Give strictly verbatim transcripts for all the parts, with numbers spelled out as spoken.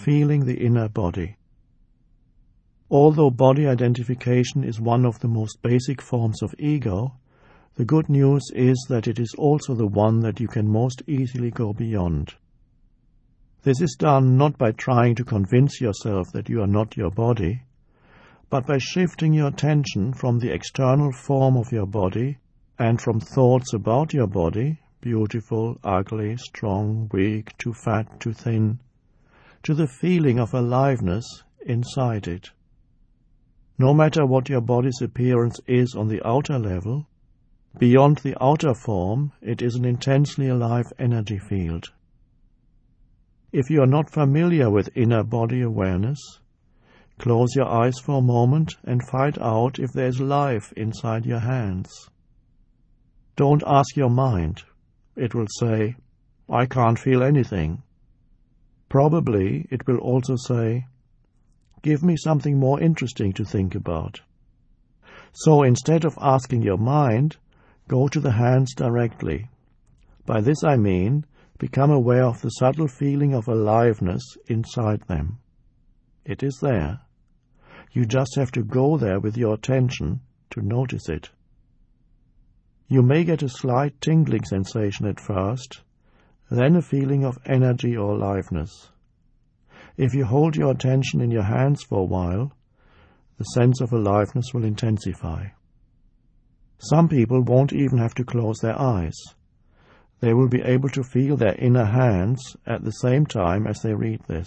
feeling the inner body. Although body identification is one of the most basic forms of ego, the good news is that it is also the one that you can most easily go beyond. This is done not by trying to convince yourself that you are not your body, but by shifting your attention from the external form of your body and from thoughts about your body, beautiful, ugly, strong, weak, too fat, too thin, to the feeling of aliveness inside it. No matter what your body's appearance is on the outer level, beyond the outer form, it is an intensely alive energy field. If you are not familiar with inner body awareness, close your eyes for a moment and find out if there is life inside your hands. Don't ask your mind. It will say, "I can't feel anything." Probably it will also say, "Give me something more interesting to think about." So instead of asking your mind, go to the hands directly. By this I mean, become aware of the subtle feeling of aliveness inside them. It is there. You just have to go there with your attention to notice it. You may get a slight tingling sensation at first, then a feeling of energy or aliveness. If you hold your attention in your hands for a while, the sense of aliveness will intensify. Some people won't even have to close their eyes. They will be able to feel their inner hands at the same time as they read this.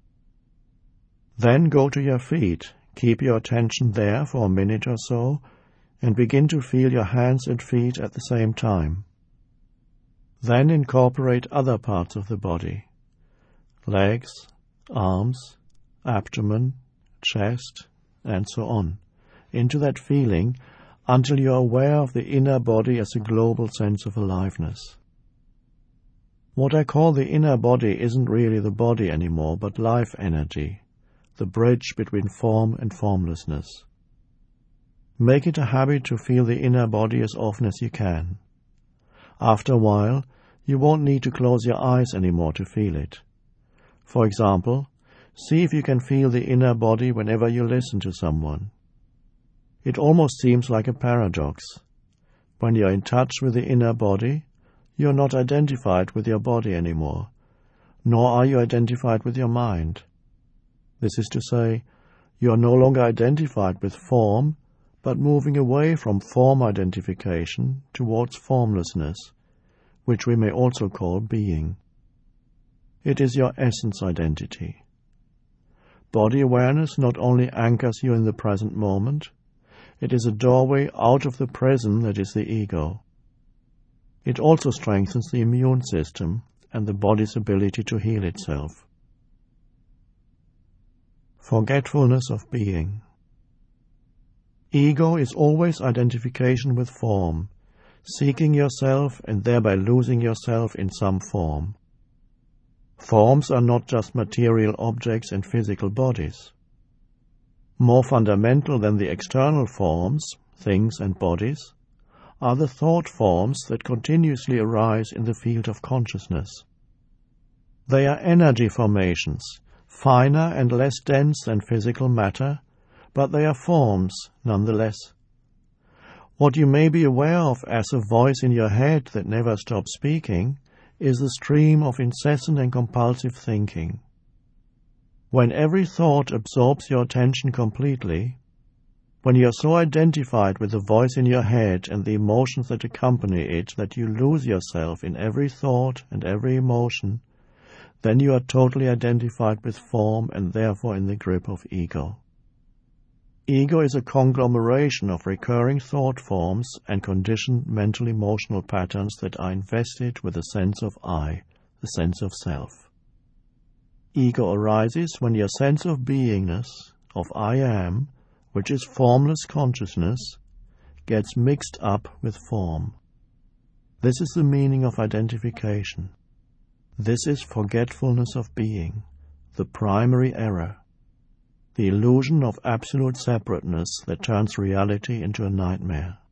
Then go to your feet, keep your attention there for a minute or so, and begin to feel your hands and feet at the same time. Then incorporate other parts of the body, legs, arms, abdomen, chest, and so on, into that feeling until you are aware of the inner body as a global sense of aliveness. What I call the inner body isn't really the body anymore, but life energy, the bridge between form and formlessness. Make it a habit to feel the inner body as often as you can. After a while, you won't need to close your eyes anymore to feel it. For example, see if you can feel the inner body whenever you listen to someone. It almost seems like a paradox. When you are in touch with the inner body, you are not identified with your body anymore, nor are you identified with your mind. This is to say, you are no longer identified with form, but moving away from form identification towards formlessness, which we may also call being. It is your essence identity. Body awareness not only anchors you in the present moment, it is a doorway out of the prison that is the ego. It also strengthens the immune system and the body's ability to heal itself. Forgetfulness of being. Ego is always identification with form, seeking yourself and thereby losing yourself in some form. Forms are not just material objects and physical bodies. More fundamental than the external forms, things and bodies, are the thought forms that continuously arise in the field of consciousness. They are energy formations, finer and less dense than physical matter, but they are forms nonetheless. What you may be aware of as a voice in your head that never stops speaking is the stream of incessant and compulsive thinking. When every thought absorbs your attention completely, when you are so identified with the voice in your head and the emotions that accompany it that you lose yourself in every thought and every emotion, then you are totally identified with form and therefore in the grip of ego. Ego is a conglomeration of recurring thought forms and conditioned mental emotional patterns that are invested with a sense of I, the sense of self. Ego arises when your sense of beingness, of I am, which is formless consciousness, gets mixed up with form. This is the meaning of identification. This is forgetfulness of being, the primary error, the illusion of absolute separateness that turns reality into a nightmare.